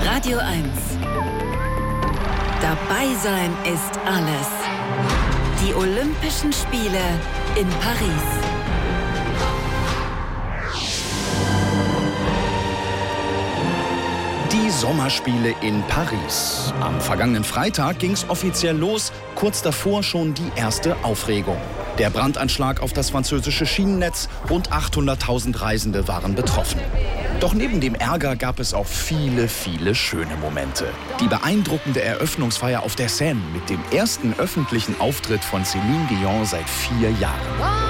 Radio 1. Dabei sein ist alles. Die Olympischen Spiele in Paris. Die Sommerspiele in Paris. Am vergangenen Freitag ging es offiziell los, kurz davor schon die erste Aufregung. Der Brandanschlag auf das französische Schienennetz, rund 800.000 Reisende waren betroffen. Doch neben dem Ärger gab es auch viele schöne Momente. Die beeindruckende Eröffnungsfeier auf der Seine mit dem ersten öffentlichen Auftritt von Céline Dion seit 4 Jahren.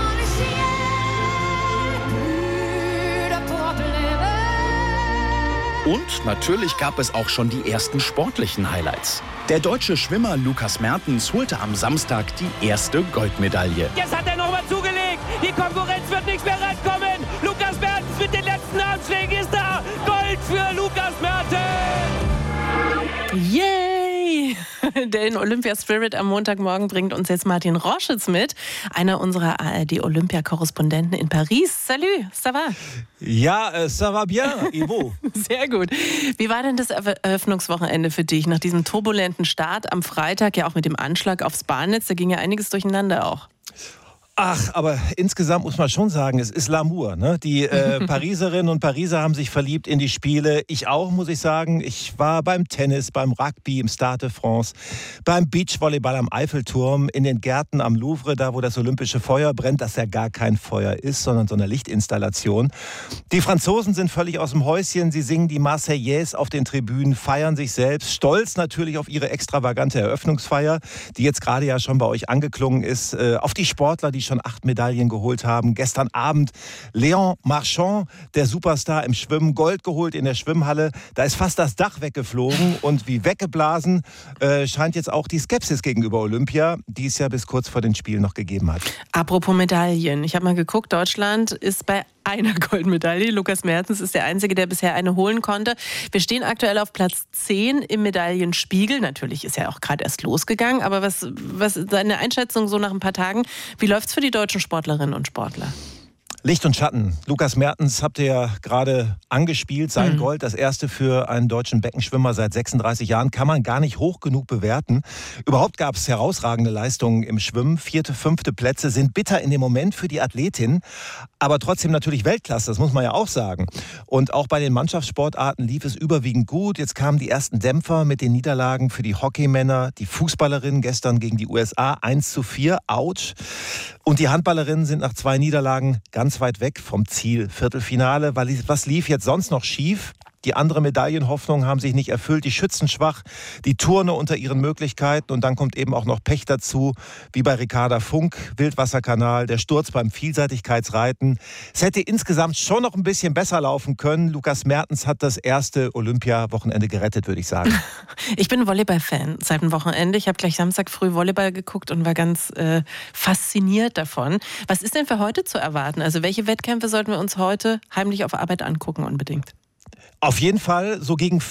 Und natürlich gab es auch schon die ersten sportlichen Highlights. Der deutsche Schwimmer Lukas Mertens holte am Samstag die erste Goldmedaille. Jetzt hat er nochmal zugelegt. Die Konkurrenz wird nicht mehr rankommen. Lukas Mertens mit den letzten Anschlägen ist da. Gold für Lukas Mertens. Yay! Den Olympia-Spirit am Montagmorgen bringt uns jetzt Martin Roschitz mit, einer unserer ARD-Olympia-Korrespondenten in Paris. Salut, ça va? Ja, ça va bien, Ivo. Sehr gut. Wie war denn das Eröffnungswochenende für dich nach diesem turbulenten Start am Freitag, ja auch mit dem Anschlag aufs Bahnnetz? Da ging ja einiges durcheinander auch. Ach, aber insgesamt muss man schon sagen, es ist L'amour. Ne? Die Pariserinnen und Pariser haben sich verliebt in die Spiele. Ich auch, muss ich sagen. Ich war beim Tennis, beim Rugby im Stade de France, beim Beachvolleyball am Eiffelturm, in den Gärten am Louvre, da wo das olympische Feuer brennt, das ja gar kein Feuer ist, sondern so eine Lichtinstallation. Die Franzosen sind völlig aus dem Häuschen. Sie singen die Marseillaise auf den Tribünen, feiern sich selbst. Stolz natürlich auf ihre extravagante Eröffnungsfeier, die jetzt gerade ja schon bei euch angeklungen ist. Auf die Sportler, die schon 8 Medaillen geholt haben. Gestern Abend Léon Marchand, der Superstar im Schwimmen, Gold geholt in der Schwimmhalle. Da ist fast das Dach weggeflogen und wie weggeblasen scheint jetzt auch die Skepsis gegenüber Olympia, die es ja bis kurz vor den Spielen noch gegeben hat. Apropos Medaillen. Ich habe mal geguckt, Deutschland ist bei einer Goldmedaille. Lukas Mertens ist der Einzige, der bisher eine holen konnte. Wir stehen aktuell auf Platz 10 im Medaillenspiegel. Natürlich ist ja auch gerade erst losgegangen. Aber was ist deine Einschätzung so nach ein paar Tagen? Wie läuft's für die deutschen Sportlerinnen und Sportler? Licht und Schatten. Lukas Mertens habt ihr ja gerade angespielt. Sein Gold, das erste für einen deutschen Beckenschwimmer seit 36 Jahren, kann man gar nicht hoch genug bewerten. Überhaupt gab es herausragende Leistungen im Schwimmen. 4., 5. Plätze sind bitter in dem Moment für die Athletin, aber trotzdem natürlich Weltklasse, das muss man ja auch sagen. Und auch bei den Mannschaftssportarten lief es überwiegend gut. Jetzt kamen die ersten Dämpfer mit den Niederlagen für die Hockeymänner, die Fußballerinnen gestern gegen die USA 1:4, ouch. Und die Handballerinnen sind nach 2 Niederlagen ganz weit weg vom Ziel. Viertelfinale, was lief jetzt sonst noch schief? Die anderen Medaillenhoffnungen haben sich nicht erfüllt, die Schützen schwach, die Turner unter ihren Möglichkeiten und dann kommt eben auch noch Pech dazu, wie bei Ricarda Funk, Wildwasserkanal, der Sturz beim Vielseitigkeitsreiten. Es hätte insgesamt schon noch ein bisschen besser laufen können. Lukas Mertens hat das erste Olympia-Wochenende gerettet, würde ich sagen. Ich bin Volleyball-Fan seit dem Wochenende. Ich habe gleich Samstag früh Volleyball geguckt und war ganz fasziniert davon. Was ist denn für heute zu erwarten? Also welche Wettkämpfe sollten wir uns heute heimlich auf Arbeit angucken unbedingt? Auf jeden Fall so gegen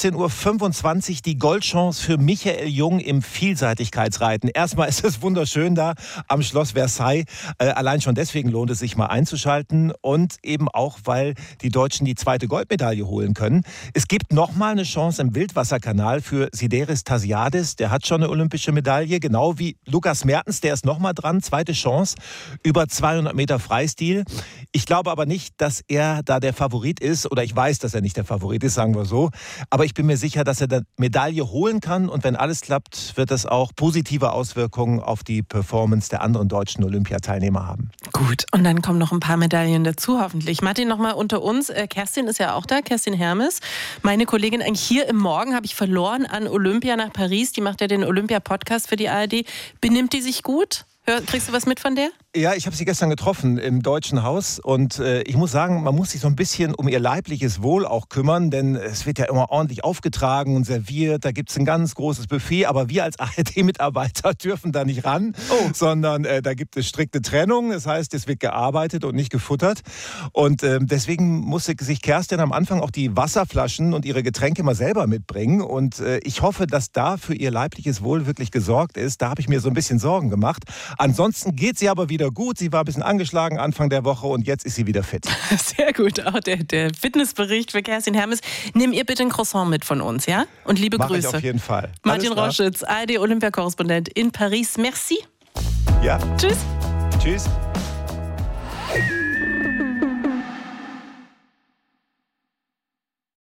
15:25 Uhr die Goldchance für Michael Jung im Vielseitigkeitsreiten. Erstmal ist es wunderschön da am Schloss Versailles. Allein schon deswegen lohnt es sich mal einzuschalten und eben auch, weil die Deutschen die 2. Goldmedaille holen können. Es gibt nochmal eine Chance im Wildwasserkanal für Sideris Tassiadis. Der hat schon eine olympische Medaille, genau wie Lukas Mertens. Der ist nochmal dran, 2. Chance über 200 Meter Freistil. Ich glaube aber nicht, dass er da der Favorit ist, oder ich weiß, dass er nicht der Favorit ist, sagen wir so. Aber ich bin mir sicher, dass er die Medaille holen kann und wenn alles klappt, wird das auch positive Auswirkungen auf die Performance der anderen deutschen Olympiateilnehmer haben. Gut, und dann kommen noch ein paar Medaillen dazu, hoffentlich. Martin, nochmal unter uns. Kerstin ist ja auch da, Kerstin Hermes. Meine Kollegin eigentlich hier im Morgen habe ich verloren an Olympia nach Paris. Die macht ja den Olympia-Podcast für die ARD. Benimmt die sich gut? Kriegst du was mit von der? Ja, ich habe sie gestern getroffen im Deutschen Haus und ich muss sagen, man muss sich so ein bisschen um ihr leibliches Wohl auch kümmern, denn es wird ja immer ordentlich aufgetragen und serviert, da gibt es ein ganz großes Buffet, aber wir als ARD-Mitarbeiter dürfen da nicht ran, sondern da gibt es strikte Trennung, das heißt, es wird gearbeitet und nicht gefuttert und deswegen musste sich Kerstin am Anfang auch die Wasserflaschen und ihre Getränke mal selber mitbringen und ich hoffe, dass da für ihr leibliches Wohl wirklich gesorgt ist, da habe ich mir so ein bisschen Sorgen gemacht. Ansonsten geht sie aber wieder wieder gut. Sie war ein bisschen angeschlagen Anfang der Woche und jetzt ist sie wieder fit. Sehr gut, auch der Fitnessbericht für Kerstin Hermes. Nimm ihr bitte ein Croissant mit von uns, ja? Und liebe Mach Grüße. Ich auf jeden Fall. Martin Roschütz, ARD-Olympiakorrespondent in Paris. Merci. Ja. Tschüss. Tschüss.